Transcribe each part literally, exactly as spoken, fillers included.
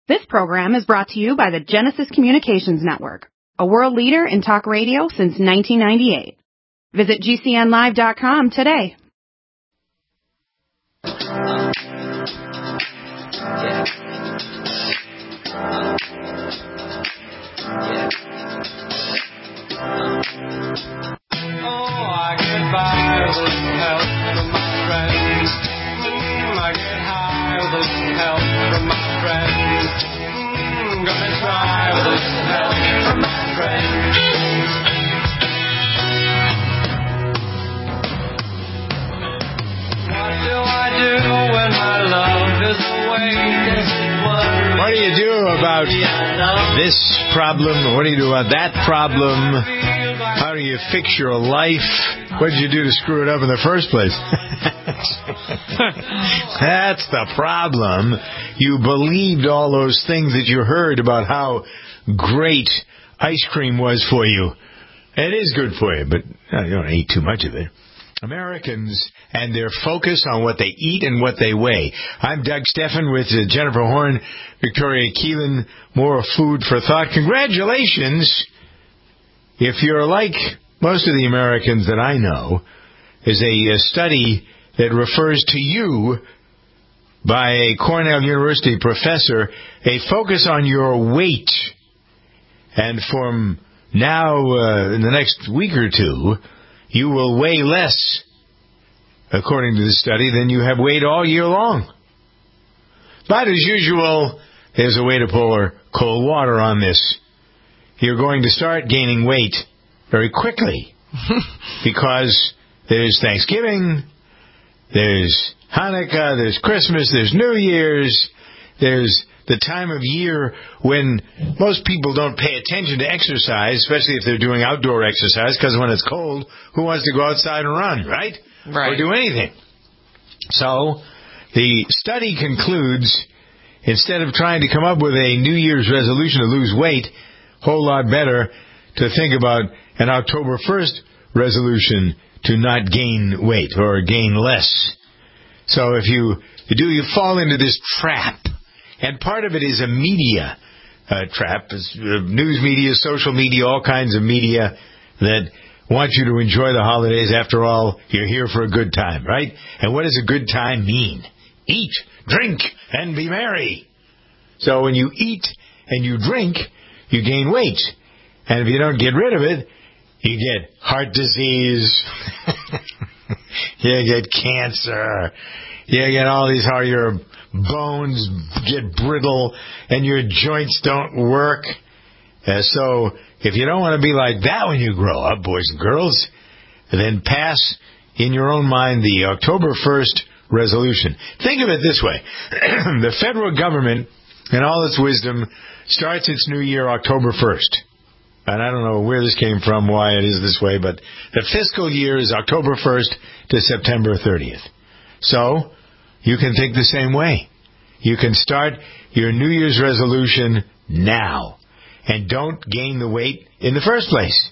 This program is brought to you by the Genesis Communications Network, a world leader in talk radio since nineteen ninety-eight. Visit G C N live dot com today. Yeah. Yeah. Oh, I get by with a little help from my friends. Mm, I get high with a little help from my friends. Mm, gonna try with a little help from my friends. What do I do when my love is away? What do you do about this problem? What do you do about that problem? How do you fix your life? What did you do to screw it up in the first place? That's the problem. You believed all those things that you heard about how great ice cream was for you. It is good for you, but you don't eat too much of it. Americans and their focus on what they eat and what they weigh. I'm Doug Steffen with uh, Jennifer Horn, Victoria Keelan, more food for thought. Congratulations. If you're like most of the Americans that I know, there's a, a study that refers to you by a Cornell University professor, a focus on your weight. And from now, uh, in the next week or two, you will weigh less, according to the study, than you have weighed all year long. But as usual, there's a way to pour cold water on this. You're going to start gaining weight very quickly because there's Thanksgiving, there's Hanukkah, there's Christmas, there's New Year's, there's the time of year when most people don't pay attention to exercise, especially if they're doing outdoor exercise, because when it's cold, who wants to go outside and run, right? Right. Or do anything. So the study concludes, instead of trying to come up with a New Year's resolution to lose weight, a whole lot better to think about an October first resolution to not gain weight or gain less. So if you, you do, you fall into this trap. And part of it is a media uh, trap, it's, uh, news media, social media, all kinds of media that want you to enjoy the holidays. After all, you're here for a good time, right? And what does a good time mean? Eat, drink, and be merry. So when you eat and you drink, you gain weight. And if you don't get rid of it, you get heart disease, you get cancer, you get all these, how your bones get brittle and your joints don't work. Uh, so if you don't want to be like that when you grow up, boys and girls, then pass in your own mind the October first resolution. Think of it this way. The federal government, in all its wisdom, starts its new year October first. And I don't know where this came from, why it is this way, but the fiscal year is October first to September thirtieth. So you can think the same way. You can start your New Year's resolution now. And don't gain the weight in the first place.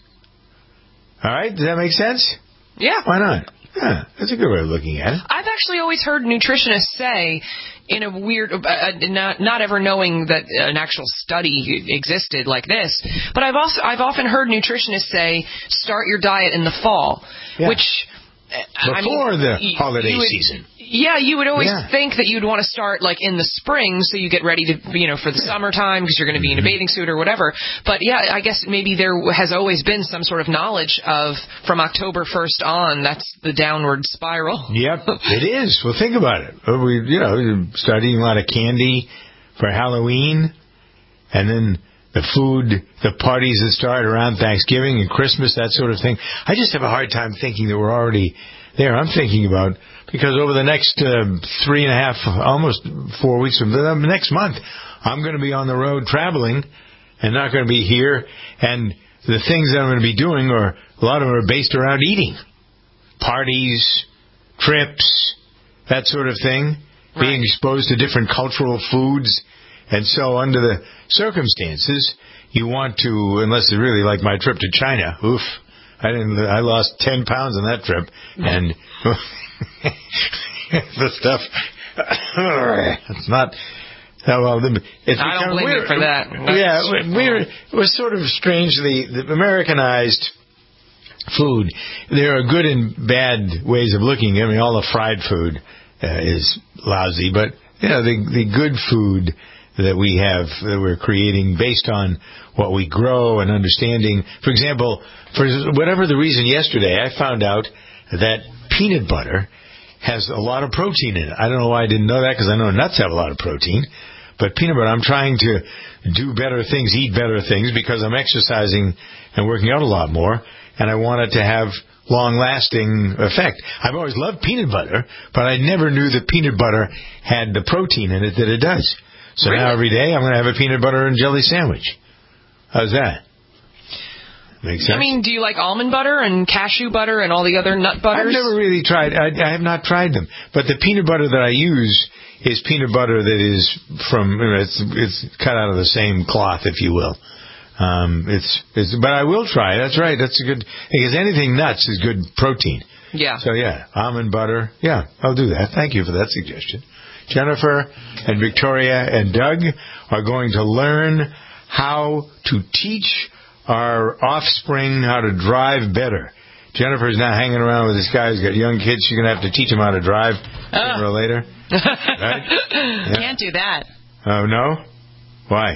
All right? Does that make sense? Yeah. Why not? Yeah, that's a good way of looking at it. I've actually always heard nutritionists say, in a weird, uh, not not ever knowing that an actual study existed like this, but I've also I've often heard nutritionists say, start your diet in the fall, yeah. which before I mean, the you, holiday you would, season. Yeah, you would always yeah. think that you'd want to start like in the spring, so you get ready to, you know, for the yeah. summertime because you're going to be in a bathing suit or whatever. But yeah, I guess maybe there has always been some sort of knowledge of from October first on, that's the downward spiral. Yep, it is. Well, think about it. We, you know, you start eating a lot of candy for Halloween, and then the food, the parties that start around Thanksgiving and Christmas, that sort of thing. I just have a hard time thinking that we're already there. I'm thinking about, because over the next uh, three and a half, almost four weeks, from the next month, I'm going to be on the road traveling and not going to be here. And the things that I'm going to be doing, are a lot of them are based around eating. Parties, trips, that sort of thing. Right. Being exposed to different cultural foods. And so under the circumstances, you want to, unless it's really like my trip to China, oof, I didn't, I lost ten pounds on that trip. And the stuff, it's not, Oh, well, the, it's I don't become, blame you for that. That's, yeah, we're we're sort of strangely the Americanized food. There are good and bad ways of looking. I mean, all the fried food uh, is lousy, but you know, the the good food that we have that we're creating based on what we grow and understanding. For example, for whatever the reason, yesterday I found out that peanut butter has a lot of protein in it. I don't know why I didn't know that, because I know nuts have a lot of protein. But peanut butter, I'm trying to do better things, eat better things, because I'm exercising and working out a lot more, and I want it to have long-lasting effect. I've always loved peanut butter, but I never knew that peanut butter had the protein in it that it does. So Really? now every day I'm going to have a peanut butter and jelly sandwich. How's that? Makes sense? I mean, do you like almond butter and cashew butter and all the other nut butters? I've never really tried. I, I have not tried them. But the peanut butter that I use is peanut butter that is from, you know, it's it's cut out of the same cloth, if you will. Um, it's it's. But I will try. That's right. That's a good, because anything nuts is good protein. Yeah. So yeah, almond butter. Yeah, I'll do that. Thank you for that suggestion. Jennifer and Victoria and Doug are going to learn how to teach our offspring how to drive better. Jennifer's not hanging around with this guy who's got young kids. She's going to have to teach him how to drive Uh. sooner or later. Right? Yeah. Can't do that. Oh, no? Why?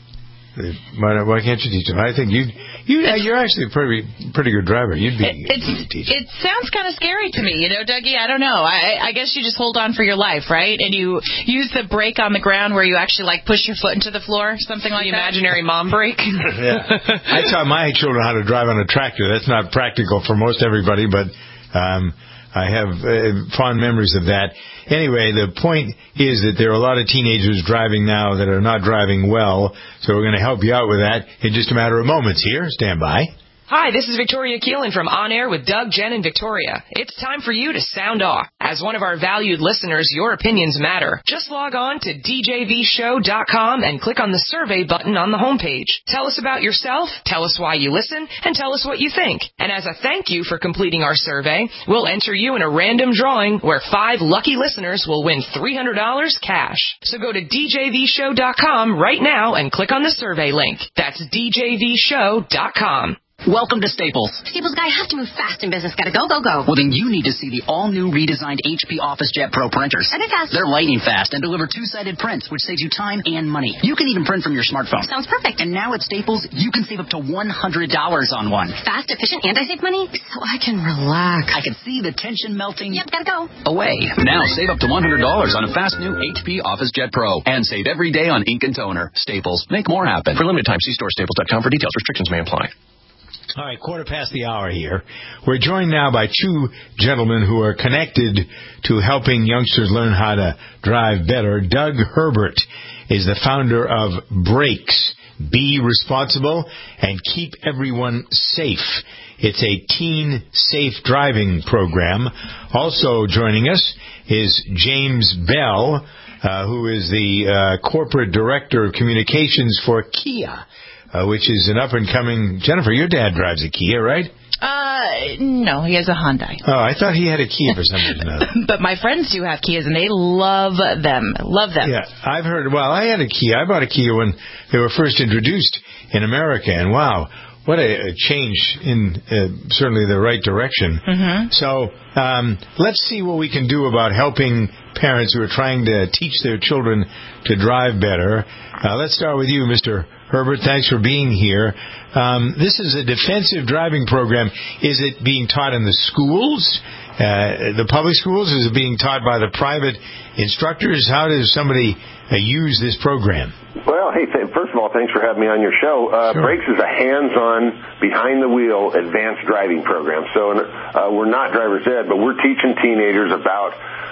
Why, why can't you teach him? I think you you you're actually a pretty pretty good driver. You'd be It, a it's, good teacher. it sounds kind of scary to me, you know, Dougie. I don't know. I, I guess you just hold on for your life, right? And you use the brake on the ground where you actually like push your foot into the floor, something like The that. imaginary mom brake. Yeah. I taught my children how to drive on a tractor. That's not practical for most everybody, but um, I have uh, fond memories of that. Anyway, the point is that there are a lot of teenagers driving now that are not driving well, so we're going to help you out with that in just a matter of moments here. Stand by. Hi, this is Victoria Keelan from On Air with Doug, Jen, and Victoria. It's time for you to sound off. As one of our valued listeners, your opinions matter. Just log on to D J V show dot com and click on the survey button on the homepage. Tell us about yourself, tell us why you listen, and tell us what you think. And as a thank you for completing our survey, we'll enter you in a random drawing where five lucky listeners will win three hundred dollars cash. So go to D J V show dot com right now and click on the survey link. That's D J V show dot com. Welcome to Staples. Staples guy, have to move fast in business. Gotta go, go, go. Well, then you need to see the all-new redesigned H P OfficeJet Pro printers. Are they fast? They're lightning fast and deliver two-sided prints, which saves you time and money. You can even print from your smartphone. Sounds perfect. And now at Staples, you can save up to one hundred dollars on one. Fast, efficient, and I save money? So I can relax. I can see the tension melting Yep, gotta go. away. Now save up to one hundred dollars on a fast new H P OfficeJet Pro. And save every day on ink and toner. Staples. Make more happen. For limited time, see store staples dot com for details. Restrictions may apply. All right, quarter past the hour here. We're joined now by two gentlemen who are connected to helping youngsters learn how to drive better. Doug Herbert is the founder of Brakes. Be responsible and keep everyone safe. It's a teen safe driving program. Also joining us is James Bell, uh, who is the uh, corporate director of communications for Kia. Uh, which is an up-and-coming... Jennifer, your dad drives a Kia, right? Uh, no, he has a Hyundai. Oh, I thought he had a Kia for some reason or other. But my friends do have Kias, and they love them. Love them. Yeah, I've heard... Well, I had a Kia. I bought a Kia when they were first introduced in America, and wow, what a, a change in uh, certainly the right direction. Mm-hmm. So um, let's see what we can do about helping parents who are trying to teach their children to drive better. Uh, let's start with you, Mister Herbert. Thanks for being here. Um, this is a defensive driving program. Is it being taught in the schools, uh, the public schools? Is it being taught by the private instructors? How does somebody uh, use this program? Well, hey, th- first of all, thanks for having me on your show. Uh, Sure. Brakes is a hands-on, behind-the-wheel advanced driving program. So uh, we're not driver's ed, but we're teaching teenagers about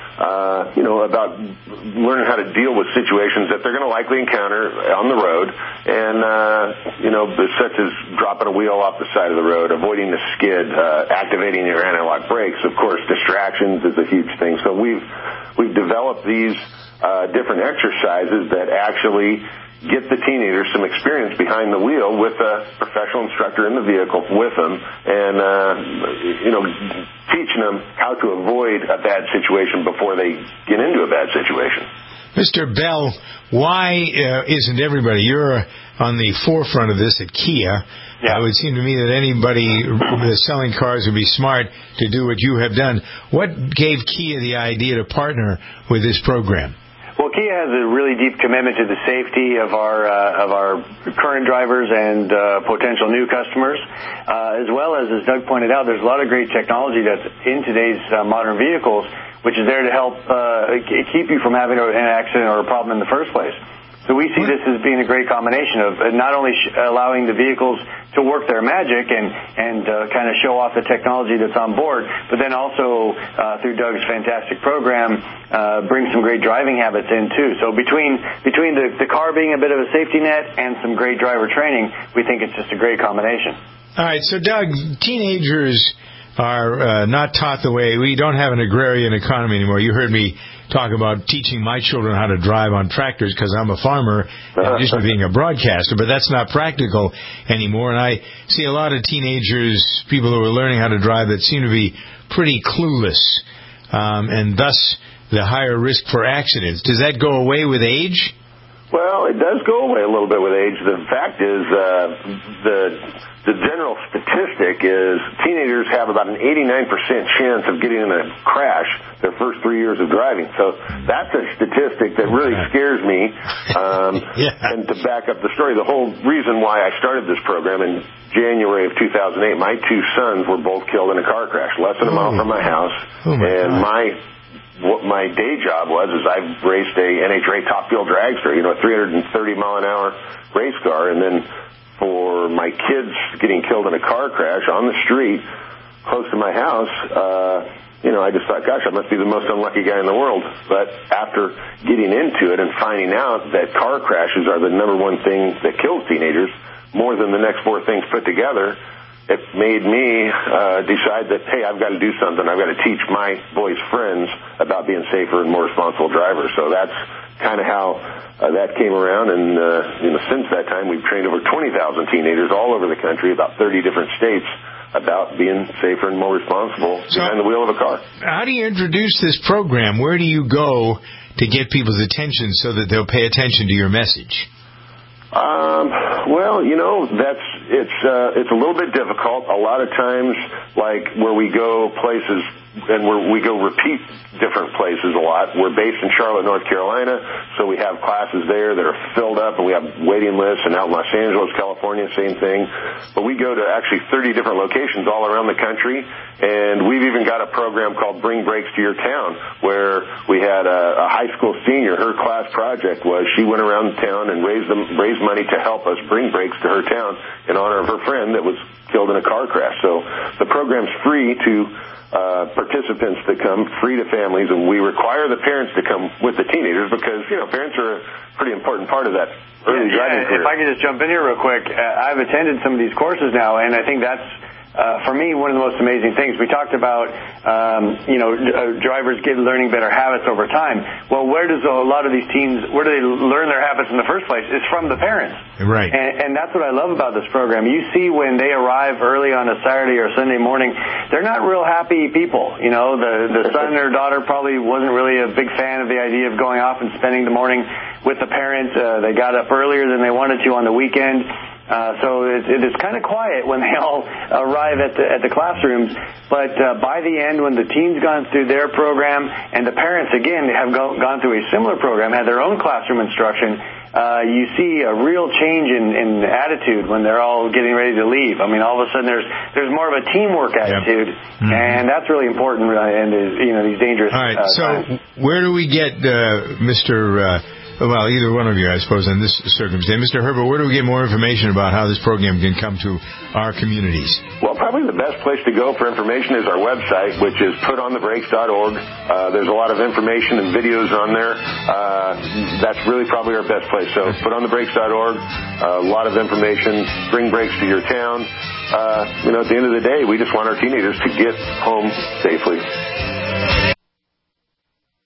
Uh, you know, about learning how to deal with situations that they're going to likely encounter on the road, and, uh, you know, such as dropping a wheel off the side of the road, avoiding the skid, uh, activating your anti-lock brakes. Of course, distractions is a huge thing. So we've, we've developed these uh, different exercises that actually get the teenagers some experience behind the wheel with a professional instructor in the vehicle with them, and, uh, you know, teaching them how to avoid a bad situation before they get into a bad situation. Mister Bell, why uh, isn't everybody, you're on the forefront of this at Kia. Yeah. It would seem to me that anybody that's selling cars would be smart to do what you have done. What gave Kia the idea to partner with this program? Well, Kia has a really deep commitment to the safety of our uh, of our current drivers and uh, potential new customers, uh, as well as, as Doug pointed out, there's a lot of great technology that's in today's uh, modern vehicles, which is there to help uh, keep you from having an accident or a problem in the first place. So we see this as being a great combination of not only sh- allowing the vehicles to work their magic and, and uh, kind of show off the technology that's on board, but then also uh, through Doug's fantastic program, uh, bring some great driving habits in too. So between between the, the car being a bit of a safety net and some great driver training, we think it's just a great combination. All right, so Doug, teenagers are uh, not taught the way. We don't have an agrarian economy anymore. You heard me talk about teaching my children how to drive on tractors because I'm a farmer in addition to being a broadcaster, but that's not practical anymore. And I see a lot of teenagers, people who are learning how to drive, that seem to be pretty clueless, um, and thus the higher risk for accidents. Does that go away with age? Well, it does go away a little bit with age. The fact is, uh, the the general statistic is teenagers have about an eighty-nine percent chance of getting in a crash their first three years of driving. So that's a statistic that really scares me. Um, yeah. And to back up the story, the whole reason why I started this program in January of two thousand eight, my two sons were both killed in a car crash less than a mile from my house. Oh my and God. my what my day job was is I raced a N H R A Top Fuel Dragster, you know, a three hundred thirty mile an hour race car, and then for my kids getting killed in a car crash on the street close to my house, uh, you know, I just thought, gosh, I must be the most unlucky guy in the world. But after getting into it and finding out that car crashes are the number one thing that kills teenagers, more than the next four things put together, it made me uh, decide that, hey, I've got to do something. I've got to teach my boys' friends about being safer and more responsible drivers. So that's kind of how uh, that came around. And uh, you know, since that time, we've trained over twenty thousand teenagers all over the country, about thirty different states, about being safer and more responsible so, behind the wheel of a car. How do you introduce this program? Where do you go to get people's attention so that they'll pay attention to your message? Um, well, you know, that's, it's, uh, it's a little bit difficult. A lot of times, like where we go places and where we go repeat different places a lot. We're based in Charlotte, North Carolina, so we have classes there that are filled up, and we have waiting lists, and out in Los Angeles, California, same thing. But we go to actually thirty different locations all around the country, and we've even got a program called Bring Brakes to Your Town, where we had a, a high school senior, her class project was she went around town and raised, them, raised money to help us bring brakes to her town in honor of her friend that was killed in a car crash. So the program's free to Uh, participants that come, free to families, and we require the parents to come with the teenagers because, you know, parents are a pretty important part of that early yeah, driving yeah, career. If I could just jump in here real quick, uh, I've attended some of these courses now, and I think that's Uh, for me, one of the most amazing things. We talked about, um, you know, uh, drivers get learning better habits over time. Well, where does a lot of these teens, where do they learn their habits in the first place? It's from the parents. Right. And, and that's what I love about this program. You see when they arrive early on a Saturday or Sunday morning, they're not real happy people. You know, the, the son or daughter probably wasn't really a big fan of the idea of going off and spending the morning with the parent. Uh, they got up earlier than they wanted to on the weekend. Uh, so it, it is kind of quiet when they all arrive at the, at the classrooms. But uh, by the end, when the teens gone through their program and the parents, again, have go, gone through a similar program, had their own classroom instruction, uh, you see a real change in, in attitude when they're all getting ready to leave. I mean, all of a sudden there's there's more of a teamwork attitude, yep. mm-hmm. and that's really important in you know these dangerous times. All right, uh, so times. Where do we get uh, Mister Uh, Well, either one of you, I suppose, in this circumstance. Mister Herbert, where do we get more information about how this program can come to our communities? Well, probably the best place to go for information is our website, which is put on the brakes dot org. Uh, there's a lot of information and videos on there. Uh, that's really probably our best place. So put on the brakes dot org, uh, a lot of information, bring brakes to your town. Uh, you know, at the end of the day, we just want our teenagers to get home safely.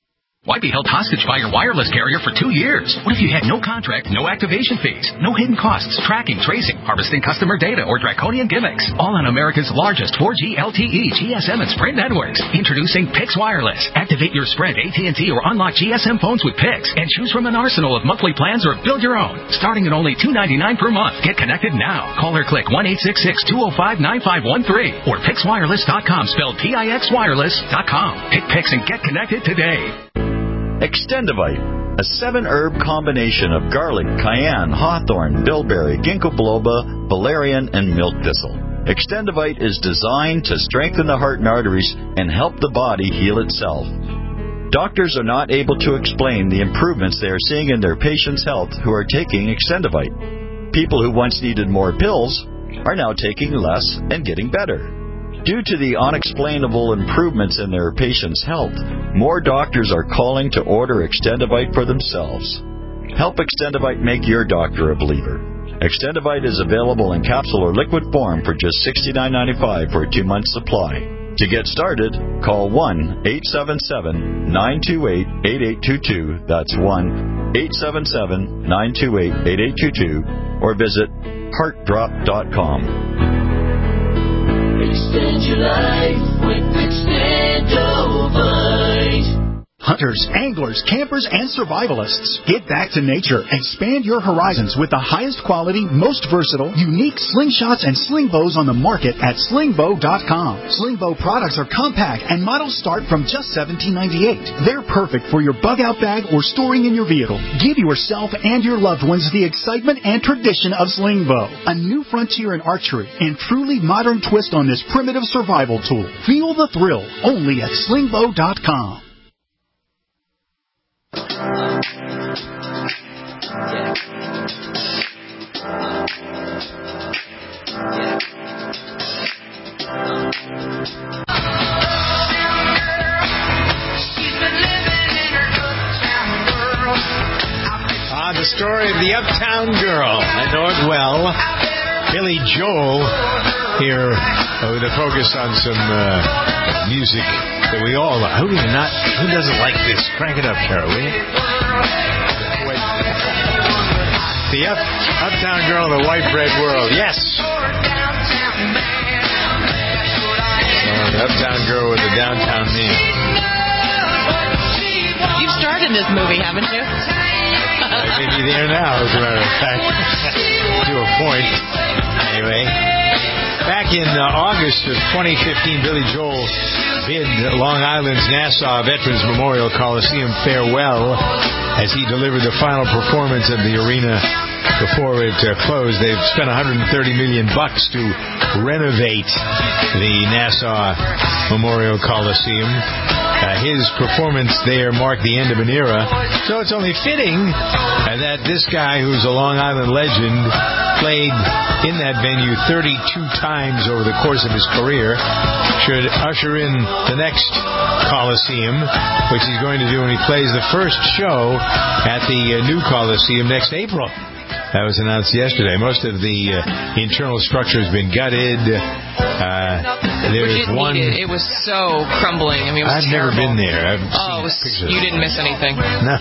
Why be held hostage by your wireless carrier for two years? What if you had no contract, no activation fees, no hidden costs, tracking, tracing, harvesting customer data, or draconian gimmicks? All on America's largest four G L T E, G S M, and Sprint networks. Introducing Pix Wireless. Activate your Sprint, A T and T, or unlock G S M phones with Pix and choose from an arsenal of monthly plans or build your own. Starting at only two dollars and ninety-nine cents per month. Get connected now. Call or click one eight six six, two oh five, nine five one three or pix wireless dot com, spelled P I X wireless dot com. Pick Pix and get connected today. Extendivite, a seven-herb combination of garlic, cayenne, hawthorn, bilberry, ginkgo biloba, valerian, and milk thistle. Extendivite is designed to strengthen the heart and arteries and help the body heal itself. Doctors are not able to explain the improvements they are seeing in their patients' health who are taking Extendivite. People who once needed more pills are now taking less and getting better. Due to the unexplainable improvements in their patients' health, more doctors are calling to order Extendivite for themselves. Help Extendivite make your doctor a believer. Extendivite is available in capsule or liquid form for just sixty-nine ninety-five for a two-month supply. To get started, call one eight seven seven, nine two eight, eight eight two two. That's one eight seven seven, nine two eight, eight eight two two. Or visit heart drop dot com. Extend your life with Extendivite. Hunters, anglers, campers, and survivalists, get back to nature. Expand your horizons with the highest quality, most versatile, unique slingshots and sling bows on the market at sling bow dot com. Sling bow products are compact and models start from just seventeen ninety-eight. They're perfect for your bug-out bag or storing in your vehicle. Give yourself and your loved ones the excitement and tradition of sling bow, a new frontier in archery and truly modern twist on this primitive survival tool. Feel the thrill only at sling bow dot com. Ah, the story of the Uptown Girl. I know it well. Billy Joel here uh, with a focus on some uh, music that we all love. Who do you not? Who doesn't like this? Crank it up, Carol, will you? Wait. The up, Uptown Girl of the White Bread World. Yes. Oh, the Uptown Girl with the Downtown Man. You've starred in this movie, haven't you? I may be there now, as a matter of fact. To a point. Anyway. Back in uh, August of twenty fifteen, Billy Joel bid Long Island's Nassau Veterans Memorial Coliseum farewell as he delivered the final performance of the arena before it uh, closed. They've spent one hundred thirty million bucks to renovate the Nassau Memorial Coliseum. Uh, his performance there marked the end of an era, so it's only fitting uh, that this guy, who's a Long Island legend, played in that venue thirty-two times over the course of his career, should usher in the next Coliseum, which he's going to do when he plays the first show at the uh, new Coliseum next April. That was announced yesterday. Most of the uh, internal structure has been gutted. Uh, there's Which it one. Needed. It was so crumbling. I mean, it was I've terrible. never been there. I've oh, it was, pictures. You didn't miss anything.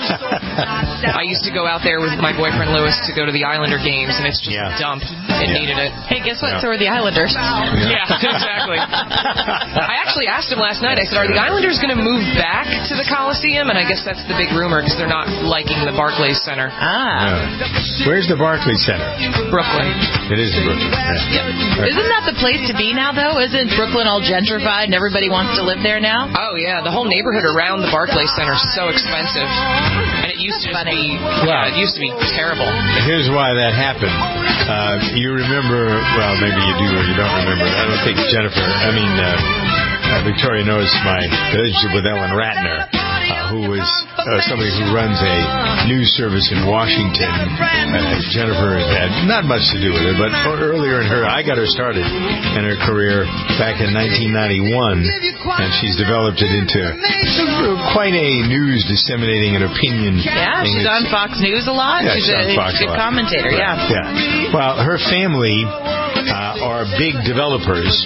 I used to go out there with my boyfriend Lewis to go to the Islander games, and it's just yeah. a dump. It yeah. needed it. Hey, guess what? Yeah. So are the Islanders. Yeah, yeah exactly. I actually asked him last night. I said, "Are the Islanders going to move back to the Coliseum?" And I guess that's the big rumor because they're not liking the Barclays Center. Ah. Yeah. Where's the Barclays Center? Brooklyn. It is Brooklyn. Yeah. Yeah. Isn't that the place to be now, though? Isn't Brooklyn all gentrified and everybody wants to live there now? Oh, yeah. The whole neighborhood around the Barclays Center is so expensive. And it used to just be, yeah, it used to be terrible. Here's why that happened. Uh, you remember, well, maybe you do or you don't remember. I don't think Jennifer, I mean, uh, uh, Victoria knows my relationship with Ellen Ratner, uh, who was uh, somebody who runs a news service in Washington. Uh, Jennifer had not much to do with it, but earlier in her, I got her started in her career back in nineteen ninety-one, and she's developed it into quite a news disseminating and opinion. Yeah, she's it's, on Fox News a lot. Yeah, she's, she's on a, Fox she's a, a lot. commentator, Right. yeah. Yeah. Well, her family uh, are big developers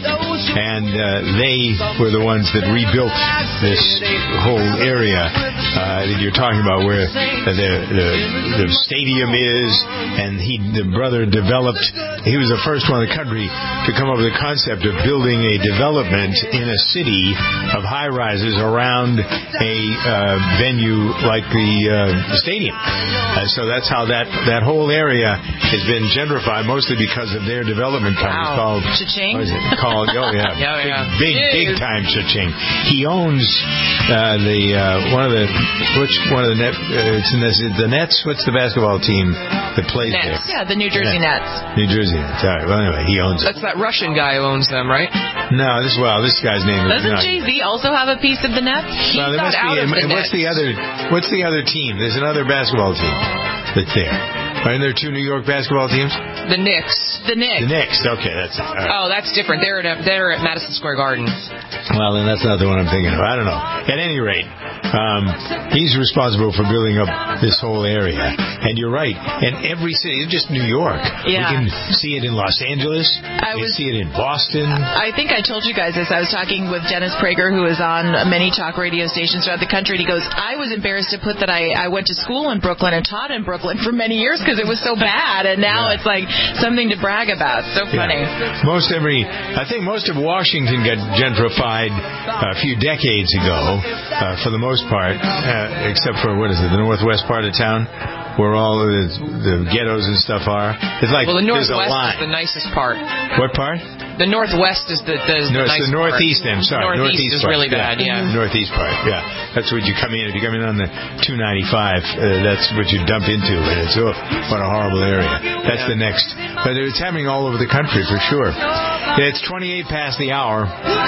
and uh, they were the ones that rebuilt this whole area uh, that you're talking about, where the, the the stadium is, and he the brother developed. He was the first one in the country to come up with the concept of building a development in a city of high rises around a uh, venue like the, uh, the stadium. Uh, so that's how that that whole area has been gentrified, mostly because of their development company Wow. called Cha-ching? What is it called? Oh yeah, Yeah, yeah. big big, big time Cha-ching. He owns uh, the uh, one of the which one of the net uh, it's in this, the Nets. What's the basketball team that plays Nets. there? Yeah, the New Jersey Yeah. Nets. New Jersey Nets. All right. Well, anyway, he owns it. That's that Russian guy who owns them, right? No, this well, this guy's name is Doesn't not. Jay-Z also have a piece of the Nets? He Well, there got must out be. of And, the and what's Nets. the other? What's the other team? There's another basketball team that's there. Aren't there two New York basketball teams? The Knicks. The Knicks. The Knicks. Okay, that's it. All right. Oh, that's different. They're at they're at Madison Square Garden. Well, then that's not the one I'm thinking of. I don't know. At any rate, um, he's responsible for building up this whole area. And you're right. And every city, just New York. Yeah. You can see it in Los Angeles. I you was- see it in Boston. I think I told you guys this. I was talking with Dennis Prager, who is on many talk radio stations throughout the country, and he goes, I was embarrassed to put that I, I went to school in Brooklyn and taught in Brooklyn for many years because it was so bad, and now Yeah. it's like something to brag about. So funny. Yeah. Most every, I think most of Washington got gentrified a few decades ago, uh, for the most part, uh, except for, what is it, the northwest part of town, where all the, the ghettos and stuff are. It's like Well, the there's a Northwest line. is the nicest part. What part? The Northwest is the, the, No, the it's nice the northeast part. end. Sorry, Northeast, is part. really bad. Yeah. The northeast part. Yeah, that's what you come in. If you come in on the two ninety-five, uh, that's what you dump into, and it's oh, what a horrible area. That's the next. But it's happening all over the country for sure. It's twenty-eight past the hour.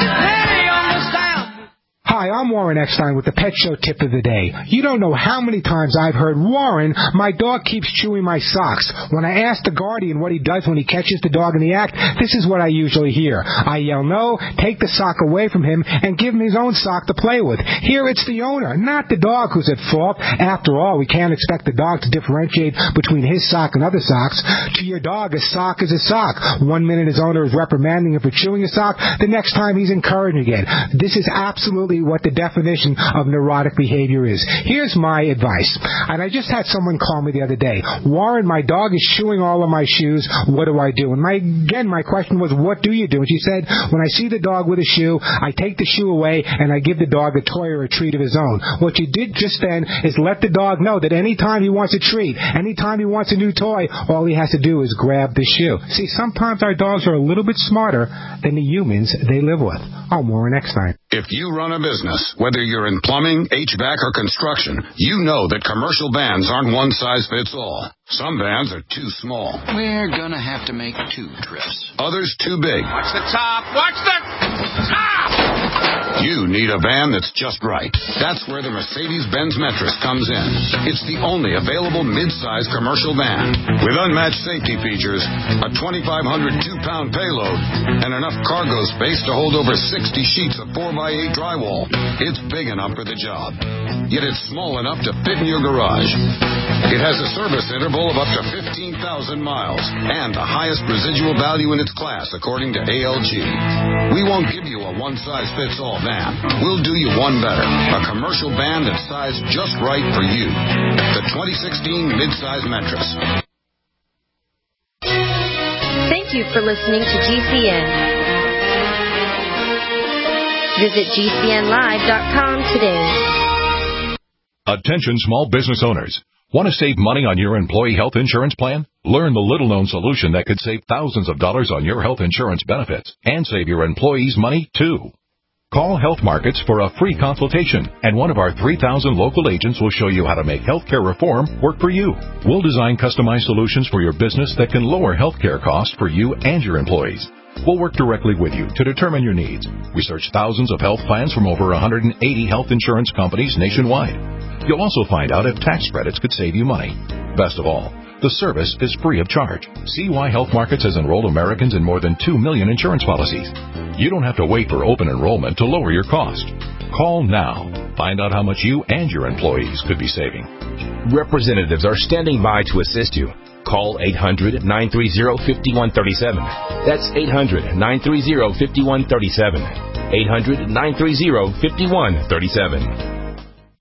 Hi, I'm Warren Eckstein with the Pet Show Tip of the Day. You don't know how many times I've heard, Warren, my dog keeps chewing my socks. When I ask the guardian what he does when he catches the dog in the act, this is what I usually hear. I yell no, take the sock away from him, and give him his own sock to play with. Here it's the owner, not the dog who's at fault. After all, we can't expect the dog to differentiate between his sock and other socks. To your dog, a sock is a sock. One minute his owner is reprimanding him for chewing a sock, the next time he's encouraging it. This is absolutely what the definition of neurotic behavior is. Here's my advice. And I just had someone call me the other day. Warren, my dog is chewing all of my shoes. What do I do? And my, again, my question was, what do you do? And she said, when I see the dog with a shoe, I take the shoe away and I give the dog a toy or a treat of his own. What you did just then is let the dog know that anytime he wants a treat, anytime he wants a new toy, all he has to do is grab the shoe. See, sometimes our dogs are a little bit smarter than the humans they live with. I'm Warren Eckstein. If you run a business, whether you're in plumbing, H V A C, or construction, you know that commercial vans aren't one size fits all. Some vans are too small. We're gonna have to make two trips. Others too big. Watch the top! Watch the top! You need a van that's just right. That's where the Mercedes-Benz Metris comes in. It's the only available mid-size commercial van with unmatched safety features, a twenty-five hundred two-pound payload, and enough cargo space to hold over sixty sheets of four by eight drywall. It's big enough for the job, yet it's small enough to fit in your garage. It has a service interval of up to fifteen thousand miles and the highest residual value in its class, according to A L G. We won't give you a one-size-fits-all van. We'll do you one better, a commercial van that's sized just right for you. The twenty sixteen Midsize Metris. Thank you for listening to G C N. Visit G C N live dot com today. Attention small business owners. Want to save money on your employee health insurance plan? Learn the little-known solution that could save thousands of dollars on your health insurance benefits and save your employees money, too. Call Health Markets for a free consultation, and one of our three thousand local agents will show you how to make healthcare reform work for you. We'll design customized solutions for your business that can lower healthcare costs for you and your employees. We'll work directly with you to determine your needs. Research thousands of health plans from over one hundred eighty health insurance companies nationwide. You'll also find out if tax credits could save you money. Best of all, the service is free of charge. See why Health Markets has enrolled Americans in more than two million insurance policies. You don't have to wait for open enrollment to lower your cost. Call now. Find out how much you and your employees could be saving. Representatives are standing by to assist you. Call eight hundred, nine three zero, five one three seven. That's eight hundred, nine three zero, five one three seven. eight hundred, nine three zero, five one three seven.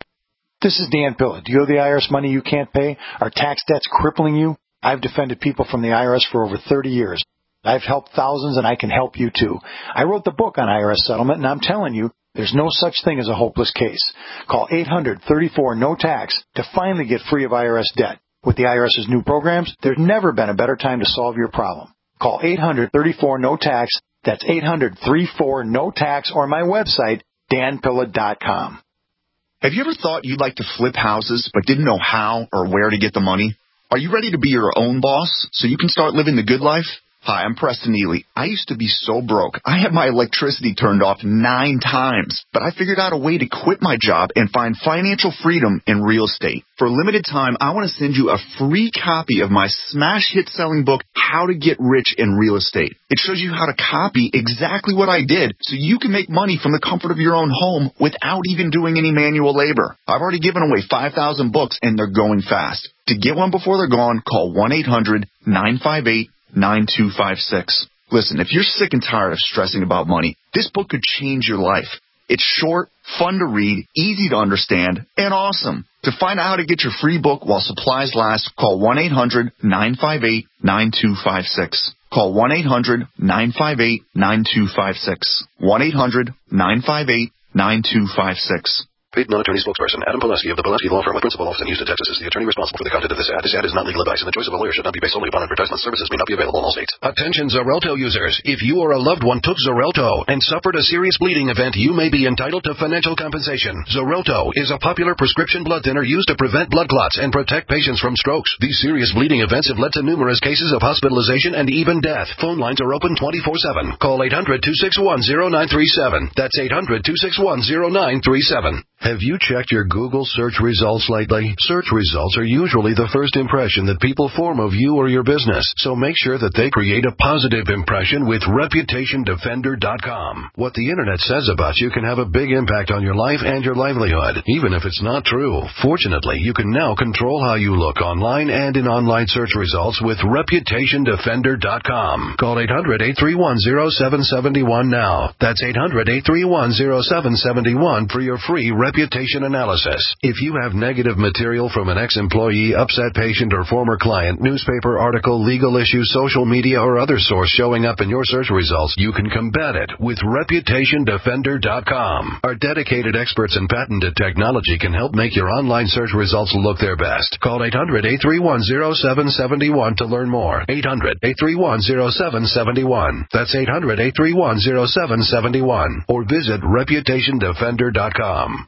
This is Dan Pilla. Do you owe the I R S money you can't pay? Are tax debts crippling you? I've defended people from the I R S for over thirty years. I've helped thousands, and I can help you too. I wrote the book on I R S settlement, and I'm telling you, there's no such thing as a hopeless case. Call eight hundred, thirty-four, no tax to finally get free of I R S debt. With the IRS's new programs, there's never been a better time to solve your problem. Call eight hundred, thirty-four, no tax. That's eight hundred, thirty-four, no tax, or my website, dan pilla dot com. Have you ever thought you'd like to flip houses but didn't know how or where to get the money? Are you ready to be your own boss so you can start living the good life? Hi, I'm Preston Neely. I used to be so broke. I had my electricity turned off nine times, but I figured out a way to quit my job and find financial freedom in real estate. For a limited time, I want to send you a free copy of my smash hit selling book, How to Get Rich in Real Estate. It shows you how to copy exactly what I did so you can make money from the comfort of your own home without even doing any manual labor. I've already given away five thousand books and they're going fast. To get one before they're gone, call one eight hundred, nine five eight, nine two five six. Listen, if you're sick and tired of stressing about money, this book could change your life. It's short, fun to read, easy to understand, and awesome. To find out how to get your free book while supplies last, call one eight hundred, nine five eight, nine two five six. Call one eight hundred, nine five eight, nine two five six. one eight hundred, nine five eight, nine two five six. Paid non-attorney spokesperson Adam Pulaski of the Pulaski Law Firm with principal office in Houston, Texas is the attorney responsible for the content of this ad. This ad is not legal advice, and the choice of a lawyer should not be based solely upon advertisement. Services may not be available in all states. Attention Xarelto users. If you or a loved one took Xarelto and suffered a serious bleeding event, you may be entitled to financial compensation. Xarelto is a popular prescription blood thinner used to prevent blood clots and protect patients from strokes. These serious bleeding events have led to numerous cases of hospitalization and even death. Phone lines are open twenty-four seven. Call eight hundred, two six one, zero nine three seven. That's eight hundred, two six one, zero nine three seven. Have you checked your Google search results lately? Search results are usually the first impression that people form of you or your business, so make sure that they create a positive impression with reputation defender dot com. What the internet says about you can have a big impact on your life and your livelihood, even if it's not true. Fortunately, you can now control how you look online and in online search results with reputation defender dot com. Call eight hundred, eight three one, zero seven seven one now. That's eight hundred, eight three one, zero seven seven one for your free reputation analysis. If you have negative material from an ex-employee, upset patient, or former client, newspaper article, legal issue, social media, or other source showing up in your search results, you can combat it with reputation defender dot com. Our dedicated experts in patented technology can help make your online search results look their best. Call eight hundred, eight three one, zero seven seven one to learn more. eight hundred, eight three one, zero seven seven one. That's eight hundred, eight three one, zero seven seven one. Or visit reputation defender dot com.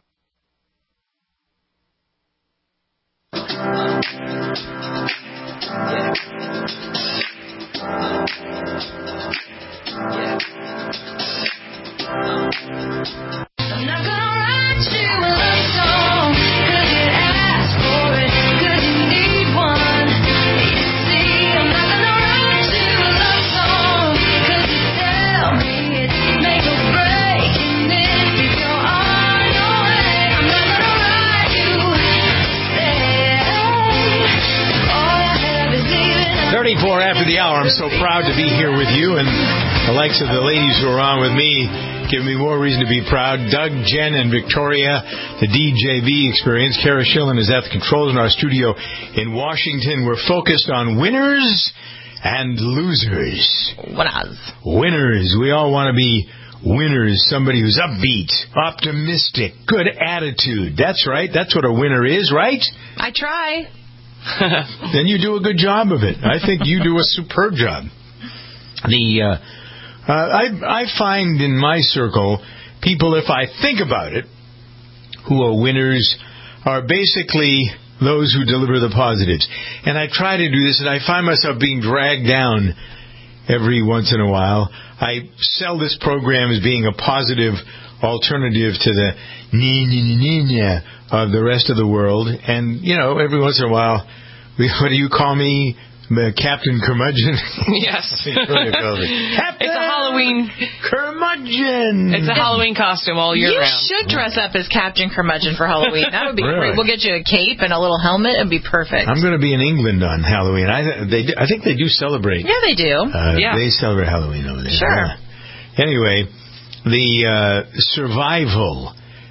thirty-four after the hour. I'm so proud to be here with you, and the likes of the ladies who are on with me give me more reason to be proud. Doug, Jen, and Victoria, the D J V experience. Kara Schillen is at the controls in our studio in Washington. We're focused on winners and losers. Winners. Winners. We all want to be winners. Somebody who's upbeat, optimistic, good attitude. That's right. That's what a winner is, right? I try. Then you do a good job of it. I think you do a superb job. The uh, uh, I, I find in my circle, people, if I think about it, who are winners are basically those who deliver the positives. And I try to do this, and I find myself being dragged down every once in a while. I sell this program as being a positive alternative to the of the rest of the world. And, you know, every once in a while, what do you call me? uh, Captain Curmudgeon. Yes. Captain It's a Halloween Curmudgeon. It's a Halloween costume all year you round. You should dress up as Captain Curmudgeon for Halloween. That would be Really? great. We'll get you a cape and a little helmet. It'd be perfect. I'm going to be in England on Halloween. I they do, I think they do celebrate. Yeah, they do. Uh, yeah. They celebrate Halloween over there. Sure. Yeah. Anyway, the uh, survival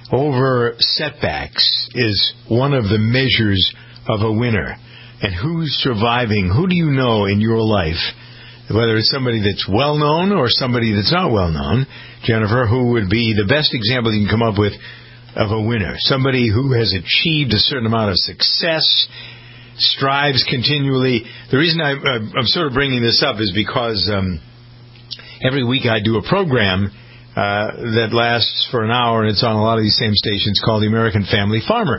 over setbacks is one of the measures of a winner. And who's surviving? Who do you know in your life, whether it's somebody that's well-known or somebody that's not well-known, Jennifer, who would be the best example you can come up with of a winner? Somebody who has achieved a certain amount of success, strives continually. The reason I, I'm sort of bringing this up is because um, every week I do a program uh, that lasts for an hour, and it's on a lot of these same stations, called The American Family Farmer.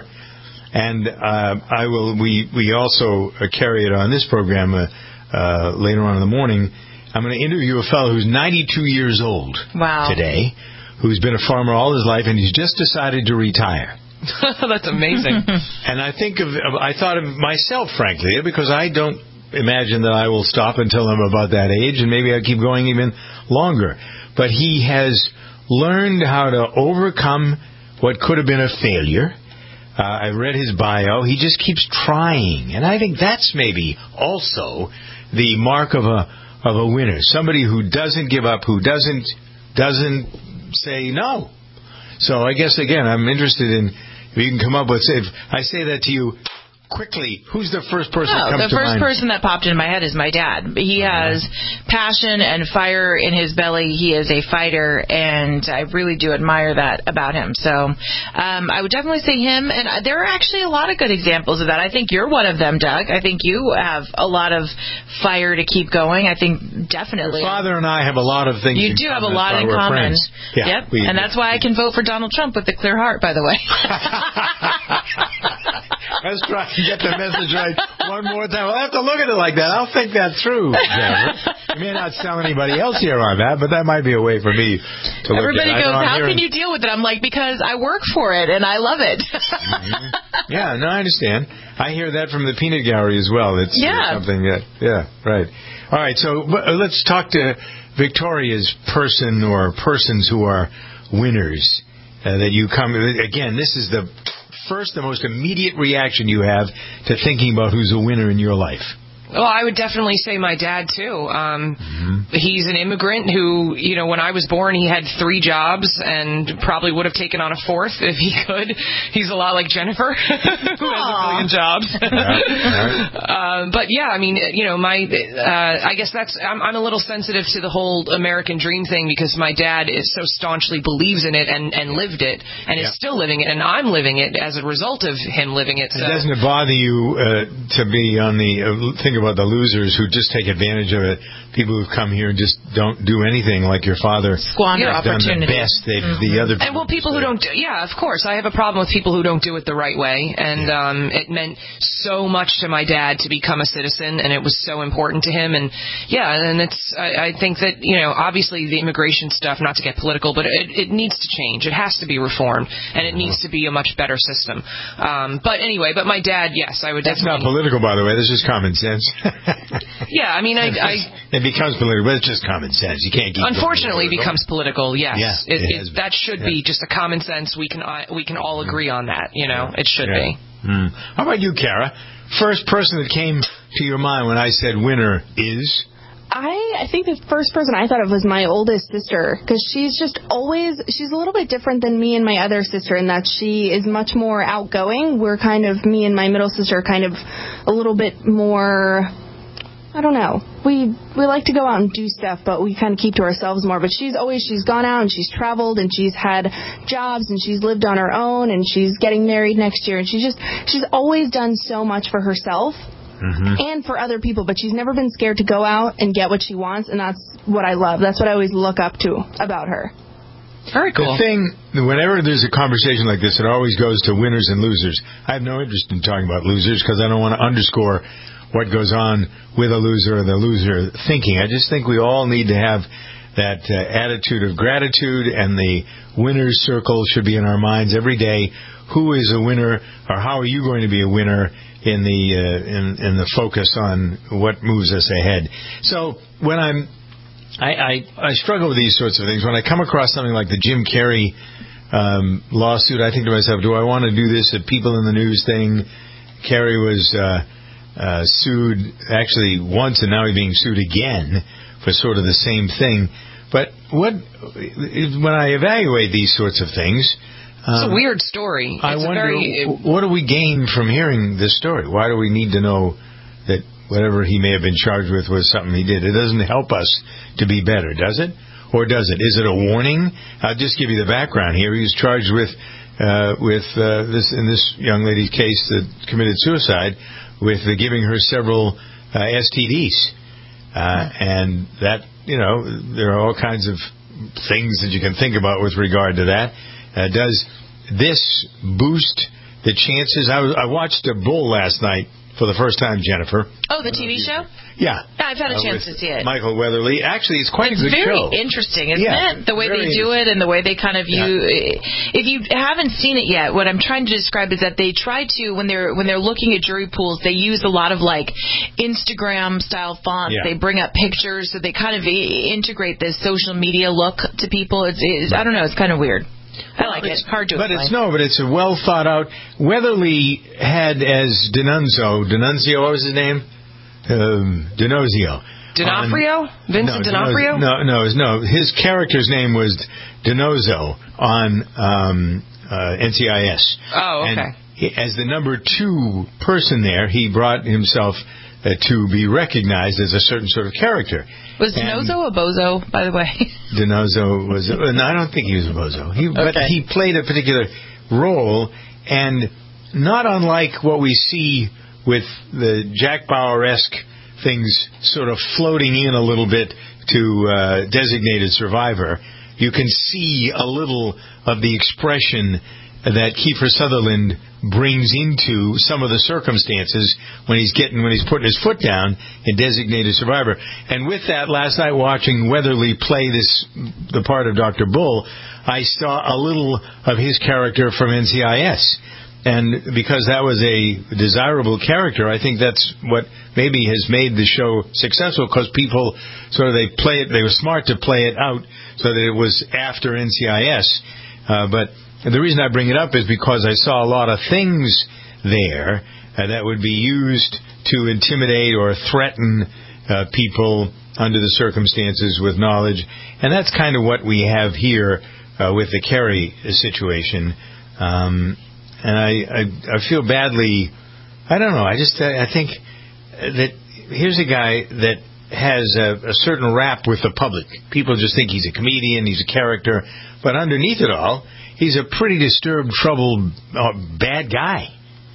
And uh, I will. We we also uh, carry it on this program uh, uh, later on in the morning. I'm going to interview a fellow who's ninety-two years old wow. today, who's been a farmer all his life, and he's just decided to retire. That's amazing. And I think of, of I thought of myself, frankly, because I don't imagine that I will stop until I'm about that age, and maybe I'll keep going even longer. But he has learned how to overcome what could have been a failure. Uh, I read his bio. He just keeps trying, and I think that's maybe also the mark of a of a winner. Somebody who doesn't give up, who doesn't doesn't say no. So I guess again, I'm interested in if you can come up with. If I say that to you quickly, who's the first person oh, that comes the to first mind? person that popped into my head is my dad. He has passion and fire in his belly. He is a fighter, and I really do admire that about him. So um, I would definitely say him, and there are actually a lot of good examples of that. I think you're one of them, Doug. I think you have a lot of fire to keep going. I think definitely. Your father and I have a lot of things You in do have a common. lot That's in why we're common. friends. Yeah, yep, we, and that's why I can vote for Donald Trump with a clear heart, by the way. Let's try and get the message right one more time. I'll have to look at it like that. I'll think that through, Jennifer. You may not tell anybody else here on that, but that might be a way for me to look Everybody at it. goes, how hearing... can you deal with it? I'm like, because I work for it, and I love it. mm-hmm. Yeah, no, I understand. I hear that from the peanut gallery as well. It's yeah. something that, yeah, right. All right, so uh, let's talk to Victoria's person or persons who are winners uh, that you come, again, this is the first, the most immediate reaction you have to thinking about who's a winner in your life. Well, I would definitely say my dad, too. Um, mm-hmm. He's an immigrant who, you know, when I was born, he had three jobs and probably would have taken on a fourth if he could. He's a lot like Jennifer, who has a million jobs. uh, but, yeah, I mean, you know, my, uh, I guess that's, I'm, I'm a little sensitive to the whole American dream thing because my dad is so staunchly believes in it and, and lived it and yeah. is still living it, and I'm living it as a result of him living it. So. Doesn't it bother you uh, to be on the, uh, think about the losers who just take advantage of it, people who come here and just don't do anything like your father squander has done the best they've mm-hmm. the other people. And well, people who don't do, yeah, of course, I have a problem with people who don't do it the right way, and yeah. um, it meant so much to my dad to become a citizen, and it was so important to him, and yeah, and it's, I, I think that, you know, obviously the immigration stuff, not to get political, but it, it needs to change, it has to be reformed, and it needs to be a much better system. Um, but anyway, but my dad, yes, I would That's definitely. That's not political, by the way, that's just common sense. Yeah, I mean, I, I... It becomes political, but it's just common sense. You can't keep... Unfortunately, it becomes political, yes. Yeah, it, it it, that should yeah. be just a common sense. We can uh, we can all agree on that, you know. It should yeah. be. Mm. How about you, Kara? First person that came to your mind when I said winner is... I, I think the first person I thought of was my oldest sister, because she's just always, she's a little bit different than me and my other sister in that she is much more outgoing. We're kind of, me and my middle sister are kind of a little bit more, I don't know. We we like to go out and do stuff, but we kind of keep to ourselves more. But she's always, she's gone out and she's traveled and she's had jobs and she's lived on her own and she's getting married next year. And she's just, she's always done so much for herself. Mm-hmm. And for other people, but she's never been scared to go out and get what she wants, and that's what I love. That's what I always look up to about her. Very cool. The thing, whenever there's a conversation like this, it always goes to winners and losers. I have no interest in talking about losers because I don't want to underscore what goes on with a loser or the loser thinking. I just think we all need to have that uh, attitude of gratitude, and the winner's circle should be in our minds every day. Who is a winner, or how are you going to be a winner in the uh, in in the focus on what moves us ahead. So when I'm I, I I struggle with these sorts of things. When I come across something like the Jim Carrey um, lawsuit, I think to myself, do I want to do this? A people in the news thing. Carrey was uh, uh, sued actually once, and now he's being sued again for sort of the same thing. But what when I evaluate these sorts of things, it's um, a weird story. I it's wonder, very, it, what do we gain from hearing this story? Why do we need to know that whatever he may have been charged with was something he did? It doesn't help us to be better, does it? Or does it? Is it a warning? I'll just give you the background here. He was charged with, uh, with uh, this in this young lady's case that committed suicide, with uh, giving her several uh, S T Ds, uh, and that you know there are all kinds of things that you can think about with regard to that. Uh, does this boost the chances? I, was, I watched a bull last night for the first time, Jennifer. Oh, the T V show? Yeah. Yeah, I've had a Uh, chance with to see it. Michael Weatherly. Actually, it's quite It's a good very show. interesting, isn't Yeah, it? The way very they do it and the way they kind of Yeah. you. If you haven't seen it yet, what I'm trying to describe is that they try to when they're when they're looking at jury pools, they use a lot of like Instagram style fonts. Yeah. They bring up pictures, so they kind of i- integrate this social media look to people. It's, it's I don't know, it's kind of weird. I like it. Hard to But explain. it's no, but it's a well thought out. Weatherly had as Denunzio, Denunzio, what was his name? Um, Denozio. D'Onofrio? Vincent no, D'Onofrio? No, no, no. His character's name was Denozo on um, uh, N C I S. Oh, okay. And he, as the number two person there, he brought himself uh, to be recognized as a certain sort of character. Was Denozo a bozo, by the way? Denozo was. Uh, no, I don't think he was a bozo. He, But Okay. he played a particular role, and not unlike what we see with the Jack Bauer-esque things sort of floating in a little bit to uh, Designated Survivor, you can see a little of the expression that Kiefer Sutherland brings into some of the circumstances when he's getting when he's putting his foot down in Designated Survivor. And with that, last night watching Weatherly play this the part of Doctor Bull, I saw a little of his character from N C I S. And because that was a desirable character, I think that's what maybe has made the show successful, because people sort of, they play it, they were smart to play it out so that it was after N C I S. Uh, but the reason I bring it up is because I saw a lot of things there uh, that would be used to intimidate or threaten uh, people under the circumstances with knowledge. And that's kind of what we have here uh, with the Carey situation. Um And I, I, I feel badly. I don't know. I just I think that here's a guy that has a, a certain rap with the public. People just think he's a comedian, he's a character, but underneath it all, he's a pretty disturbed, troubled, uh, bad guy.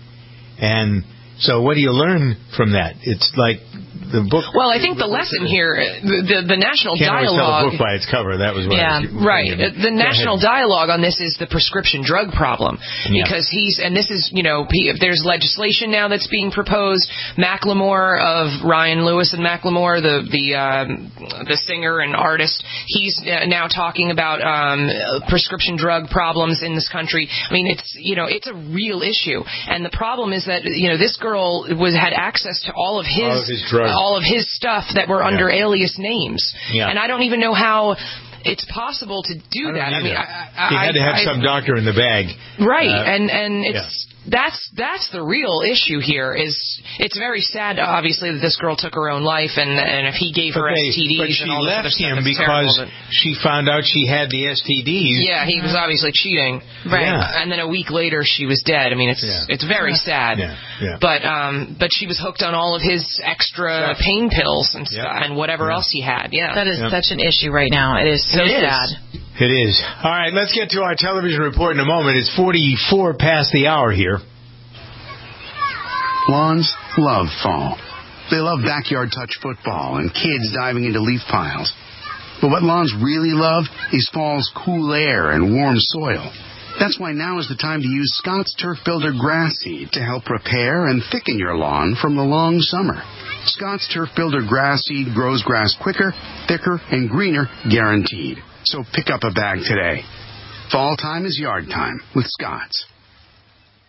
And so, what do you learn from that? It's like the book. Well, I think the lesson here, the the, the national Can't always tell dialogue. a book by its cover. That was what yeah, I was right. thinking. The national dialogue on this is the prescription drug problem, Yeah. because he's and this is you know he, there's legislation now that's being proposed. Macklemore of Ryan Lewis and Macklemore, the the um, the singer and artist, he's uh, now talking about um, prescription drug problems in this country. I mean, it's you know it's a real issue, and the problem is that you know this girl was had access to all of his All of his drugs. all of his stuff that were under Yeah. alias names, Yeah. and I don't even know how it's possible to do I don't that. I mean, either. I, I, he had to have I, some doctor in the bag, right? Uh, and and it's that's that's the real issue here. Is it's very sad, obviously, that this girl took her own life, and and if he gave her But, they, S T Ds but she and all this other left stuff, him it's because terrible, but- she found out she had the S T Ds. yeah, he was obviously cheating, Right. Yeah. And then a week later, she was dead. I mean, it's Yeah. it's very sad. Yeah, yeah. But um, but she was hooked on all of his extra Stuff. pain pills and stuff, Yeah. and whatever Yeah. else he had. Yeah, That is Yep. such an issue right now. It is so It is. sad. It is. All right, let's get to our television report in a moment. It's forty-four past the hour here. Lawns love fall. They love backyard touch football and kids diving into leaf piles. But what lawns really love is fall's cool air and warm soil. That's why now is the time to use Scott's Turf Builder grass seed to help repair and thicken your lawn from the long summer. Scott's Turf Builder grass seed grows grass quicker, thicker, and greener, guaranteed. So pick up a bag today. Fall time is yard time with Scott's.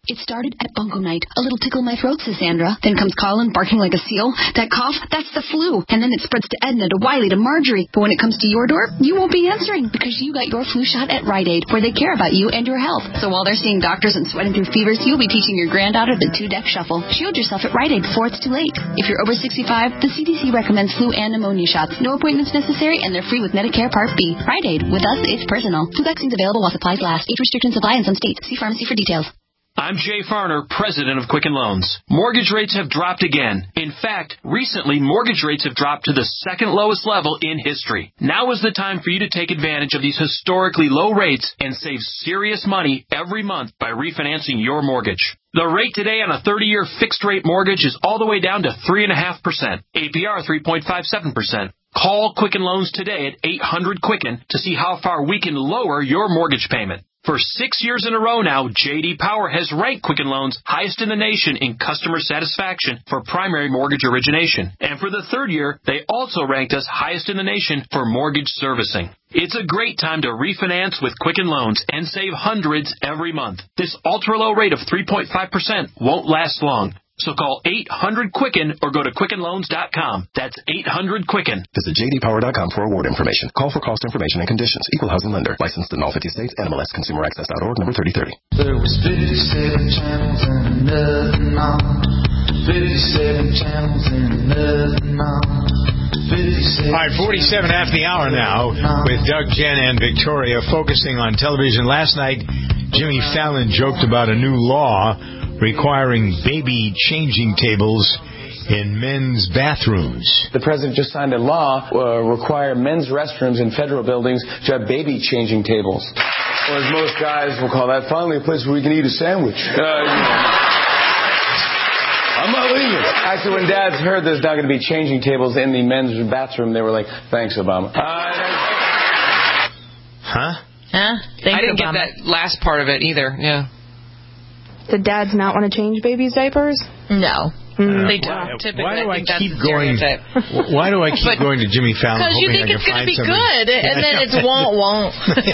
It started at bunko night. A little tickle in my throat, says Sandra. Then comes Colin, barking like a seal. That cough, that's the flu. And then it spreads to Edna, to Wiley, to Marjorie. But when it comes to your door, you won't be answering because you got your flu shot at Rite Aid, where they care about you and your health. So while they're seeing doctors and sweating through fevers, you'll be teaching your granddaughter the two-deck shuffle. Shield yourself at Rite Aid before it's too late. If you're over sixty-five, the C D C recommends flu and pneumonia shots. No appointments necessary, and they're free with Medicare Part B. Rite Aid. With us, it's personal. Flu vaccines available while supplies last. Age restrictions apply in some states. See pharmacy for details. I'm Jay Farner, president of Quicken Loans. Mortgage rates have dropped again. In fact, recently, mortgage rates have dropped to the second lowest level in history. Now is the time for you to take advantage of these historically low rates and save serious money every month by refinancing your mortgage. The rate today on a thirty-year fixed-rate mortgage is all the way down to three point five percent. A P R three point five seven percent. Call Quicken Loans today at eight hundred Quicken to see how far we can lower your mortgage payment. For six years in a row now, J D Power has ranked Quicken Loans highest in the nation in customer satisfaction for primary mortgage origination. And for the third year, they also ranked us highest in the nation for mortgage servicing. It's a great time to refinance with Quicken Loans and save hundreds every month. This ultra-low rate of three point five percent won't last long. So call eight hundred Quicken or go to Quicken Loans dot com. That's eight hundred Quicken. Visit J D Power dot com for award information. Call for cost information and conditions. Equal housing lender. Licensed in all fifty states. N M L S Consumer Access dot org, number thirty thirty. There was fifty-seven channels and nothing on. fifty-seven channels and nothing on. All right, forty-seven after the hour now with Doug, Jen, and Victoria focusing on television. Last night, Jimmy Fallon joked about a new law requiring baby changing tables in men's bathrooms. The president just signed a law uh, require men's restrooms in federal buildings to have baby changing tables. Or as most guys will call that, finally a place where we can eat a sandwich. Uh, I'm not leaving. Actually, when dads heard there's not going to be changing tables in the men's bathroom, they were like, thanks, Obama. Uh, huh? Huh? I didn't get that last part of it either, yeah. Did dads not want to change babies' diapers? No. Mm. They don't. Why, Typically, why do I, I think that's keep the going? stereotype. Why do I keep But- going to Jimmy Fallon? Because you hoping think I it's can going to find be something? good, and then it's won't, won't.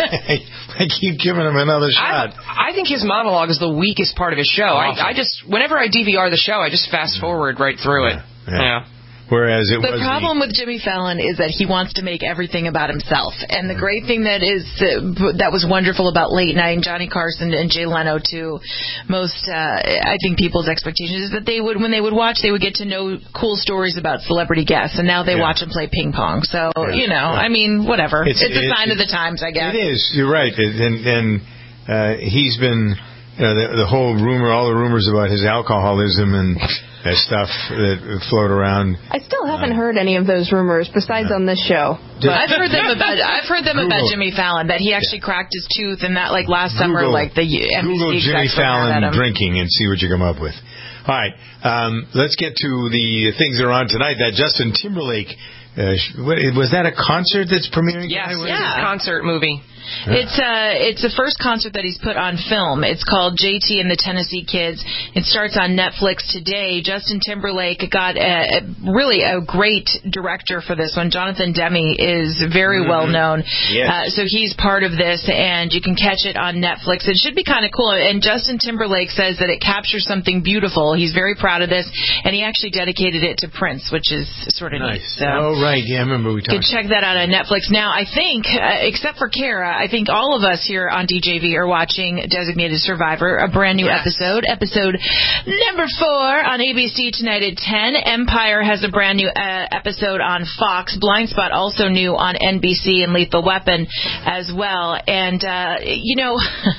I keep giving him another shot. I, I think his monologue is the weakest part of his show. I, I just, whenever I D V R the show, I just fast forward right through it. Yeah. yeah. Whereas it the was problem with Jimmy Fallon is that he wants to make everything about himself. And the great thing that is uh, that was wonderful about Late Night and Johnny Carson and Jay Leno too, most uh, I think people's expectations is that they would when they would watch they would get to know cool stories about celebrity guests, and now they Yeah. watch them play ping pong. So Yeah. you know, Yeah. I mean, whatever. It's, It's- a it- sign of the times, I guess. It is. You're right. It- And and uh, he's been you know, the, the whole rumor, all the rumors about his alcoholism and uh, stuff that float around. I still haven't heard any of those rumors besides on this show. But I've heard them about I've heard them Google. about Jimmy Fallon that he actually cracked his tooth and that like last summer Google, like the N B C Google Jimmy execs were mad at Fallon him. drinking and see what you come up with. All right, um, let's get to the things that are on tonight. That Justin Timberlake, uh, what, was that a concert that's premiering? Yes, tonight? yeah. It's a concert movie. It's uh it's the first concert that he's put on film. It's called J T and the Tennessee Kids. It starts on Netflix today. Justin Timberlake got a, a really a great director for this one. Jonathan Demme is very Mm-hmm. well known. Yes. Uh, so he's part of this, and you can catch it on Netflix. It should be kind of cool. And Justin Timberlake says that it captures something beautiful. He's very proud of this, and he actually dedicated it to Prince, which is sort of Nice. neat. So. Oh, right. Yeah, I remember we You talked. can check that out on Netflix. Now, I think, uh, except for Kara, I think all of us here on D J V are watching Designated Survivor, a brand new Yes. episode, episode number four on A B C tonight at ten. Empire has a brand new uh, episode on Fox. Blind Spot also new on N B C, and Lethal Weapon as well. And, uh, you know,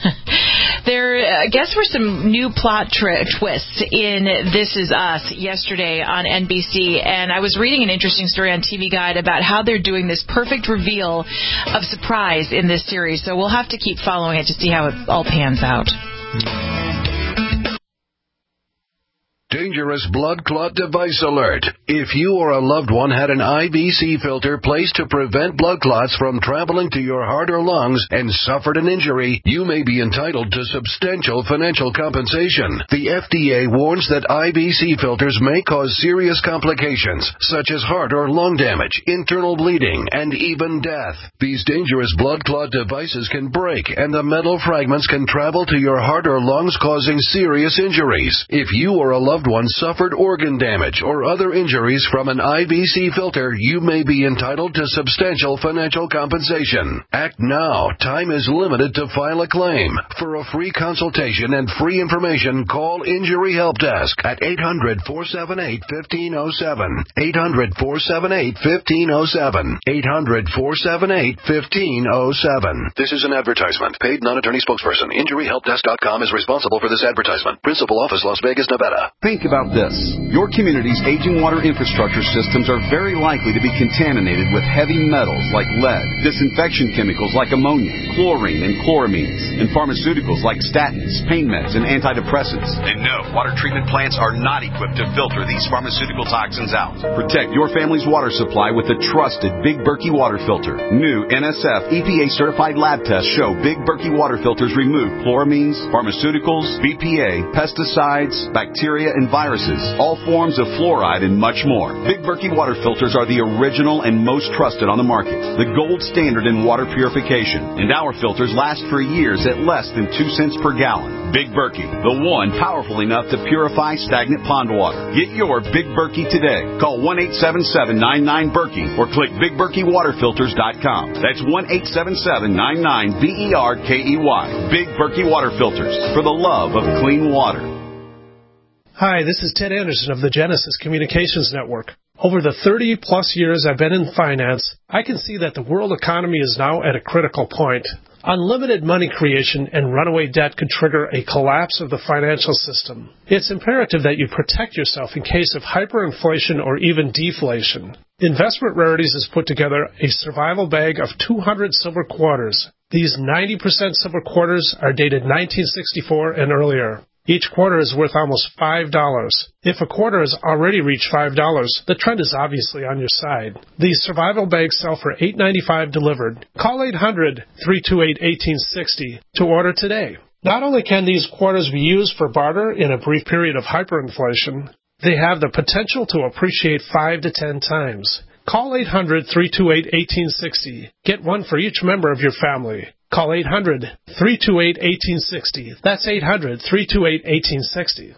there, I guess, were some new plot tri- twists in This Is Us yesterday on N B C, and I was reading an interesting story on T V Guide about how they're doing this perfect reveal of surprise in this series. So we'll have to keep following it to see how it all pans out. Danger dangerous blood clot device alert. If you or a loved one had an I V C filter placed to prevent blood clots from traveling to your heart or lungs and suffered an injury, you may be entitled to substantial financial compensation. The F D A warns that I V C filters may cause serious complications, such as heart or lung damage, internal bleeding, and even death. These dangerous blood clot devices can break, and the metal fragments can travel to your heart or lungs, causing serious injuries. If you or a loved one suffered organ damage or other injuries from an I V C filter, you may be entitled to substantial financial compensation. Act now. Time is limited to file a claim. For a free consultation and free information, call Injury Help Desk at eight hundred, four seven eight, one five zero seven. eight hundred, four seven eight, one five zero seven. eight hundred, four seven eight, one five zero seven. This is an advertisement. Paid non-attorney spokesperson. Injury Help Desk dot com is responsible for this advertisement. Principal office, Las Vegas, Nevada. Think about this. Your community's aging water infrastructure systems are very likely to be contaminated with heavy metals like lead, disinfection chemicals like ammonia, chlorine and chloramines, and pharmaceuticals like statins, pain meds, and antidepressants. And no, water treatment plants are not equipped to filter these pharmaceutical toxins out. Protect your family's water supply with the trusted Big Berkey water filter. New N S F E P A certified lab tests show Big Berkey water filters remove chloramines, pharmaceuticals, B P A, pesticides, bacteria, and viruses, all forms of fluoride, and much more. Big Berkey water filters are the original and most trusted on the market, the gold standard in water purification, and our filters last for years at less than two cents per gallon. Big Berkey, the one powerful enough to purify stagnant pond water. Get your Big Berkey today. Call one eight seven seven, nine nine, Berkey or click big berkey water filters dot com. That's one eight seven seven, nine nine, B E R K E Y. Big Berkey Water Filters, for the love of clean water. Hi, this is Ted Anderson of the Genesis Communications Network. Over the thirty plus years I've been in finance, I can see that the world economy is now at a critical point. Unlimited money creation and runaway debt could trigger a collapse of the financial system. It's imperative that you protect yourself in case of hyperinflation or even deflation. Investment Rarities has put together a survival bag of two hundred silver quarters. These ninety percent silver quarters are dated nineteen sixty-four and earlier. Each quarter is worth almost five dollars. If a quarter has already reached five dollars, the trend is obviously on your side. These survival bags sell for eight ninety-five delivered. Call eight hundred, three two eight, one eight six zero to order today. Not only can these quarters be used for barter in a brief period of hyperinflation, they have the potential to appreciate five to ten times. Call eight hundred, three two eight, one eight six zero. Get one for each member of your family. Call eight hundred, three two eight, one eight six zero. That's eight hundred, three two eight, one eight six zero.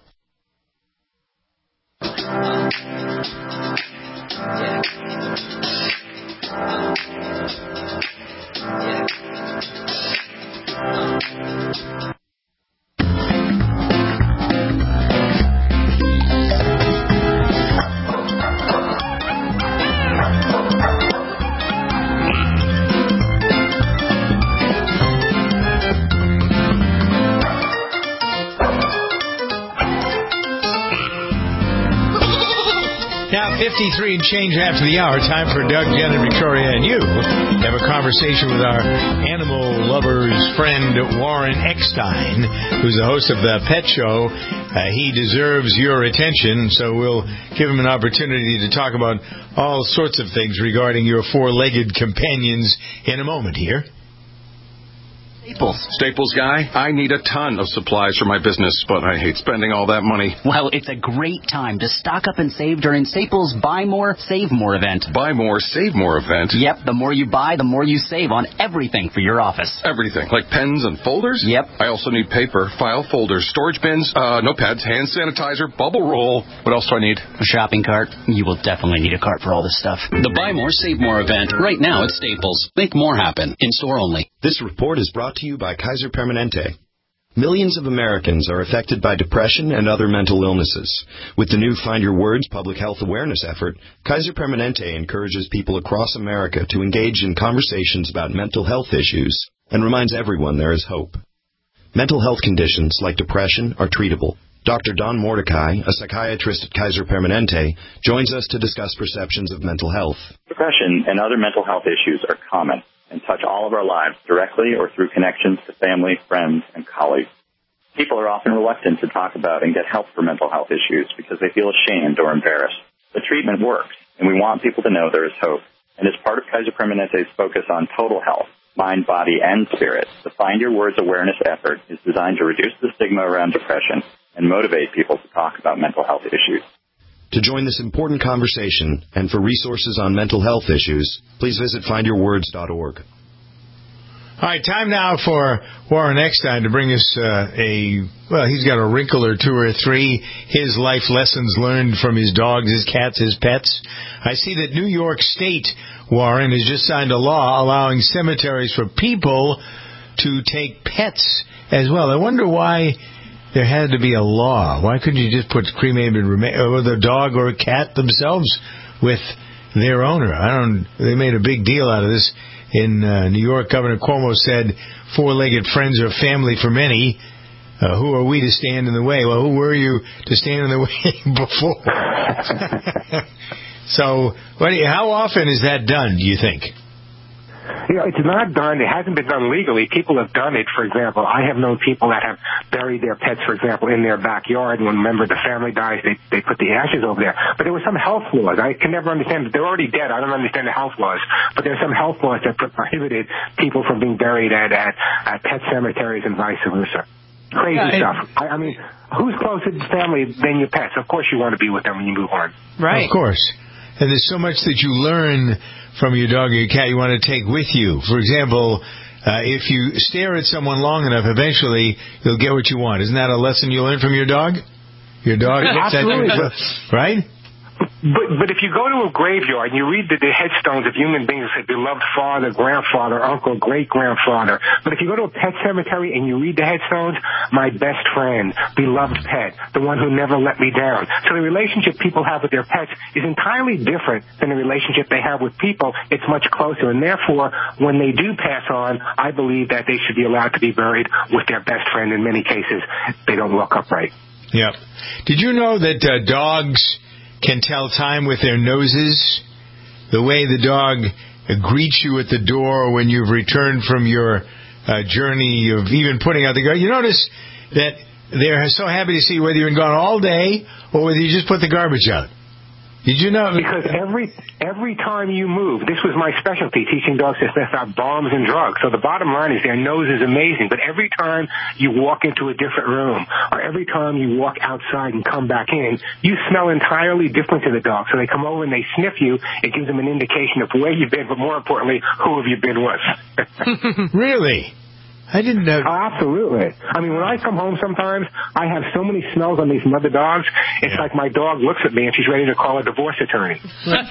fifty-three and change after the hour. Time for Doug, Jen, and Victoria and you to have a conversation with our animal lover's friend, Warren Eckstein, who's the host of the Pet Show. Uh, he deserves your attention, so we'll give him an opportunity to talk about all sorts of things regarding your four-legged companions in a moment here. Staples. Staples guy, I need a ton of supplies for my business, but I hate spending all that money. Well, it's a great time to stock up and save during Staples' Buy More, Save More event. Buy More, Save More event? Yep, the more you buy, the more you save on everything for your office. Everything? Like pens and folders? Yep. I also need paper, file folders, storage bins, uh, notepads, hand sanitizer, bubble roll. What else do I need? A shopping cart. You will definitely need a cart for all this stuff. The Buy More, Save More event, right now at Staples. Make more happen. In store only. This report is brought to you by Kaiser Permanente. Millions of Americans are affected by depression and other mental illnesses. With the new Find Your Words public health awareness effort, Kaiser Permanente encourages people across America to engage in conversations about mental health issues and reminds everyone there is hope. Mental health conditions like depression are treatable. Doctor Don Mordecai, a psychiatrist at Kaiser Permanente, joins us to discuss perceptions of mental health. Depression and other mental health issues are common and touch all of our lives directly or through connections to family, friends, and colleagues. People are often reluctant to talk about and get help for mental health issues because they feel ashamed or embarrassed. The treatment works, and we want people to know there is hope. And as part of Kaiser Permanente's focus on total health, mind, body, and spirit, the Find Your Words awareness effort is designed to reduce the stigma around depression and motivate people to talk about mental health issues. To join this important conversation and for resources on mental health issues, please visit find your words dot org. All right, time now for Warren Eckstein to bring us uh, a, well, he's got a wrinkle or two or three, his life lessons learned from his dogs, his cats, his pets. I see that New York State, Warren, has just signed a law allowing cemeteries for people to take pets as well. I wonder why there had to be a law. Why couldn't you just put cremated remains, or the dog or cat themselves with their owner? I don't, they made a big deal out of this. In uh, New York, Governor Cuomo said, four-legged friends are family for many. Uh, who are we to stand in the way? Well, who were you to stand in the way before? So, what do you, how often is that done, do you think? You know, it's not done. It hasn't been done legally. People have done it. For example, I have known people that have buried their pets, for example, in their backyard. When a member of the family dies, they they put the ashes over there. But there were some health laws. I can never understand. They're already dead. I don't understand the health laws. But there are some health laws that prohibited people from being buried at at, at pet cemeteries and vice versa. Crazy yeah, stuff. I, I mean, who's closer to family than your pets? Of course you want to be with them when you move on. Right. Of course. And there's so much that you learn from your dog or your cat you want to take with you. For example, uh, if you stare at someone long enough, eventually you'll get what you want. Isn't that a lesson you learn from your dog? Your dog? Absolutely. Right? But but if you go to a graveyard and you read the, the headstones of human beings that say beloved father, grandfather, uncle, great-grandfather, but if you go to a pet cemetery and you read the headstones, my best friend, beloved pet, the one who never let me down. So the relationship people have with their pets is entirely different than the relationship they have with people. It's much closer, and therefore, when they do pass on, I believe that they should be allowed to be buried with their best friend. In many cases, they don't look upright. Yep. Did you know that uh, dogs can tell time with their noses? The way the dog greets you at the door when you've returned from your uh, journey of even putting out the garbage. You notice that they're so happy to see you whether you've been gone all day or whether you just put the garbage out. Did you know? Because every every time you move, this was my specialty, teaching dogs to sniff out bombs and drugs. So the bottom line is their nose is amazing. But every time you walk into a different room or every time you walk outside and come back in, you smell entirely different to the dog. So they come over and they sniff you. It gives them an indication of where you've been, but more importantly, who have you been with. Really? I didn't know. Oh, absolutely. I mean, when I come home sometimes, I have so many smells on me from other dogs. It's yeah. like my dog looks at me and she's ready to call a divorce attorney. Well,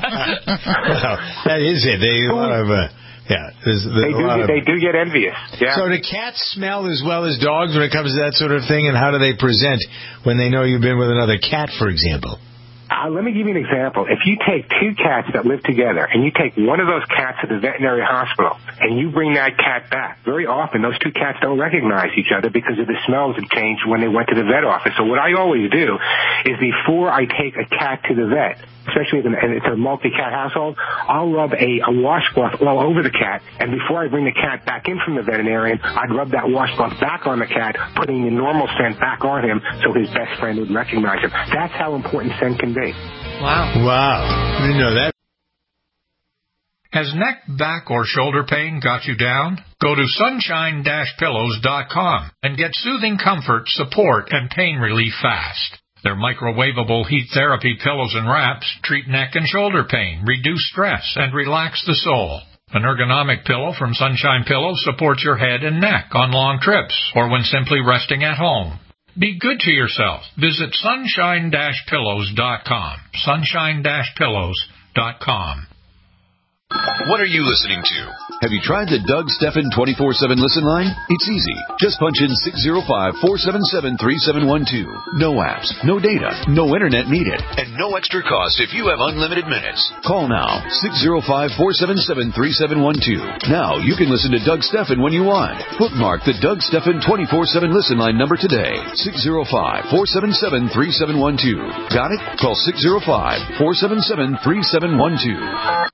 that is it. They a lot of uh, yeah. There's, there's they do. Get, of, they do get envious. Yeah. So do cats smell as well as dogs when it comes to that sort of thing? And how do they present when they know you've been with another cat, for example? Uh, let me give you an example. If you take two cats that live together and you take one of those cats to the veterinary hospital and you bring that cat back, very often those two cats don't recognize each other because of the smells that changed when they went to the vet office. So what I always do is before I take a cat to the vet, especially if it's a multi-cat household, I'll rub a, a washcloth all over the cat, and before I bring the cat back in from the veterinarian, I'd rub that washcloth back on the cat, putting the normal scent back on him so his best friend would recognize him. That's how important scent can be. Wow. Wow. I didn't know that. Has neck, back, or shoulder pain got you down? Go to sunshine dash pillows dot com and get soothing comfort, support, and pain relief fast. Their microwavable heat therapy pillows and wraps treat neck and shoulder pain, reduce stress, and relax the soul. An ergonomic pillow from Sunshine Pillows supports your head and neck on long trips or when simply resting at home. Be good to yourself. Visit sunshine dash pillows dot com. sunshine dash pillows dot com. What are you listening to? Have you tried the Doug Stephan twenty-four seven listen line? It's easy. Just punch in six zero five, four seven seven, three seven one two. No apps, no data, no internet needed. And no extra cost if you have unlimited minutes. Call now, six zero five, four seven seven, three seven one two. Now you can listen to Doug Stephan when you want. Bookmark the Doug Stephan twenty-four seven listen line number today. six zero five, four seven seven, three seven one two. Got it? Call six zero five, four seven seven, three seven one two.